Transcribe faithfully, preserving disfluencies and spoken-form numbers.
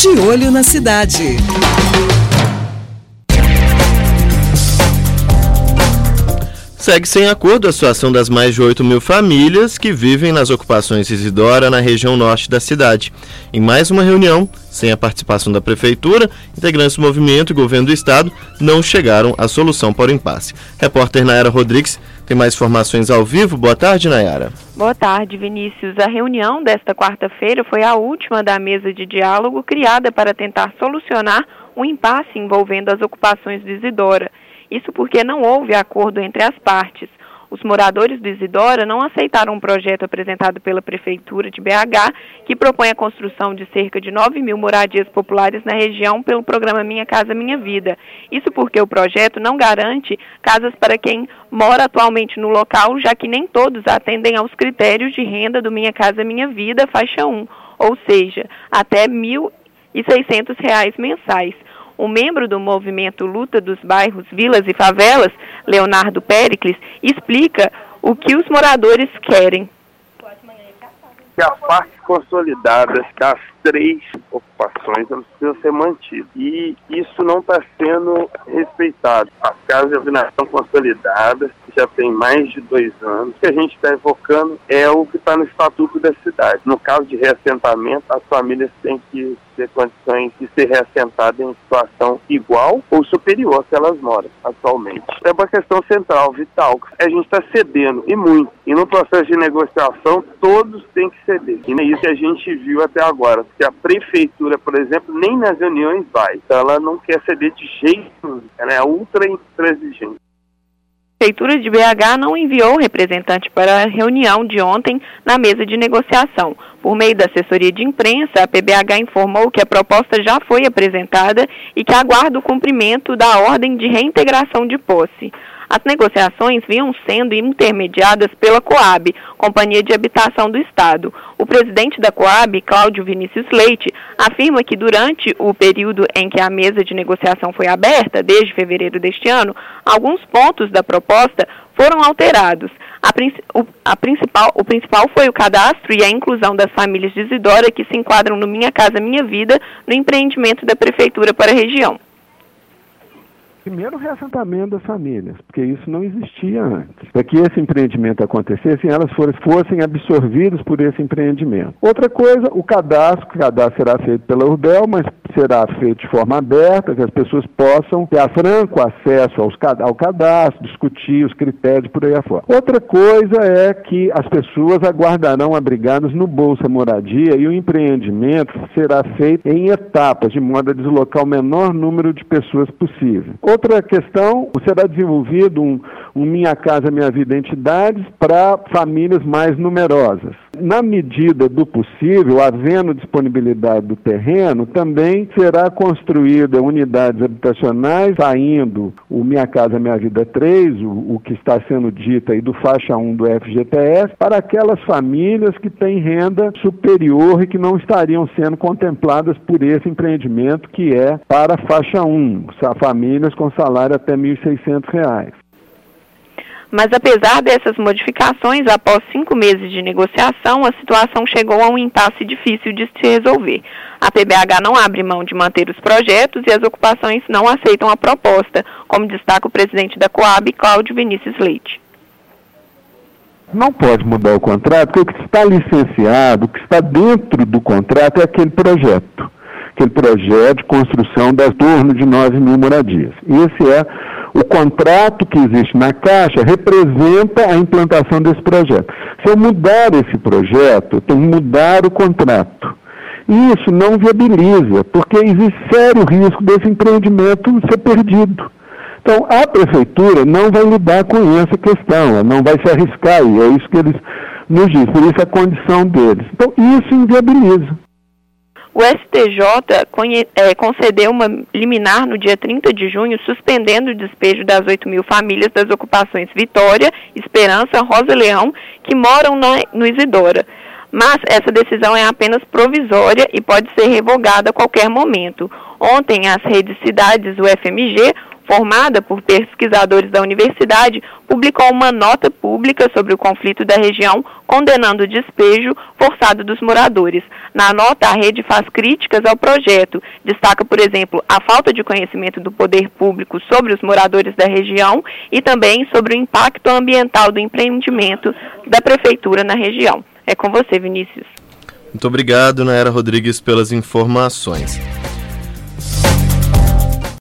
De Olho na Cidade. Segue sem acordo a situação das mais de oito mil famílias que vivem nas ocupações Isidora, na região norte da cidade. Em mais uma reunião, sem a participação da Prefeitura, integrantes do movimento e governo do Estado não chegaram à solução para o impasse. Repórter Nayara Rodrigues tem mais informações ao vivo. Boa tarde, Nayara. Boa tarde, Vinícius. A reunião desta quarta-feira foi a última da mesa de diálogo criada para tentar solucionar um impasse envolvendo as ocupações do Isidora. Isso porque não houve acordo entre as partes. Os moradores do Isidora não aceitaram um projeto apresentado pela Prefeitura de B H, que propõe a construção de cerca de nove mil moradias populares na região pelo programa Minha Casa Minha Vida. Isso porque o projeto não garante casas para quem mora atualmente no local, já que nem todos atendem aos critérios de renda do Minha Casa Minha Vida, faixa um, ou seja, até mil e seiscentos reais mensais. O membro do movimento Luta dos Bairros, Vilas e Favelas, Leonardo Péricles, explica o que os moradores querem. Que as partes consolidadas das três ocupações elas precisam ser mantidas. E isso não está sendo respeitado. As casas de habitação consolidadas, que já tem mais de dois anos, o que a gente está evocando é o que está no Estatuto da Cidade. No caso de reassentamento, as famílias têm que ter condições de ser reassentadas em situação igual ou superior à que elas moram atualmente. É uma questão central, vital. A gente está cedendo, e muito. E no processo de negociação, todos têm que ceder. E é isso que a gente viu até agora. Porque a Prefeitura, por exemplo, nem nas reuniões vai. Então ela não quer ceder de jeito nenhum. Ela é ultra intransigente. A Prefeitura de B H não enviou representante para a reunião de ontem na mesa de negociação. Por meio da assessoria de imprensa, a P B H informou que a proposta já foi apresentada e que aguarda o cumprimento da ordem de reintegração de posse. As negociações vinham sendo intermediadas pela Coab, Companhia de Habitação do Estado. O presidente da Coab, Cláudio Vinícius Leite, afirma que durante o período em que a mesa de negociação foi aberta, desde fevereiro deste ano, alguns pontos da proposta foram alterados. A, o, a principal, o principal foi o cadastro e a inclusão das famílias de Isidora que se enquadram no Minha Casa Minha Vida, no empreendimento da Prefeitura para a região. Primeiro, o reassentamento das famílias, porque isso não existia antes. Para que esse empreendimento acontecesse, elas fossem absorvidas por esse empreendimento. Outra coisa, o cadastro, o cadastro será feito pela Urbel, mas será feito de forma aberta, que as pessoas possam ter a franco acesso aos, ao cadastro, discutir os critérios por aí afora. Outra coisa é que as pessoas aguardarão abrigadas no Bolsa Moradia e o empreendimento será feito em etapas, de modo a deslocar o menor número de pessoas possível. Outra questão, será desenvolvido um, um Minha Casa Minha Vida entidades para famílias mais numerosas. Na medida do possível, havendo disponibilidade do terreno, também será construída unidades habitacionais, saindo o Minha Casa Minha Vida três, o, o que está sendo dito aí do faixa um do F G T S, para aquelas famílias que têm renda superior e que não estariam sendo contempladas por esse empreendimento, que é para a faixa um, famílias com salário até mil e seiscentos reais. Mas apesar dessas modificações, após cinco meses de negociação, a situação chegou a um impasse difícil de se resolver. A P B H não abre mão de manter os projetos e as ocupações não aceitam a proposta, como destaca o presidente da Coab, Cláudio Vinícius Leite. Não pode mudar o contrato, porque o que está licenciado, o que está dentro do contrato é aquele projeto. Aquele projeto de construção das torno de nove mil moradias. Esse é o contrato que existe na Caixa, representa a implantação desse projeto. Se eu mudar esse projeto, eu tenho que mudar o contrato. E isso não viabiliza, porque existe sério risco desse empreendimento ser perdido. Então, a Prefeitura não vai lidar com essa questão, ela não vai se arriscar, e é isso que eles nos dizem, por isso a condição deles. Então, isso inviabiliza. O S T J concedeu uma liminar no dia trinta de junho, suspendendo o despejo das oito mil famílias das ocupações Vitória, Esperança, Rosa Leão, que moram no Isidora. Mas essa decisão é apenas provisória e pode ser revogada a qualquer momento. Ontem, as redes Cidades, o F M G, formada por pesquisadores da universidade, publicou uma nota pública sobre o conflito da região, condenando o despejo forçado dos moradores. Na nota, a rede faz críticas ao projeto, destaca, por exemplo, a falta de conhecimento do poder público sobre os moradores da região e também sobre o impacto ambiental do empreendimento da prefeitura na região. É com você, Vinícius. Muito obrigado, Nayara Rodrigues, pelas informações.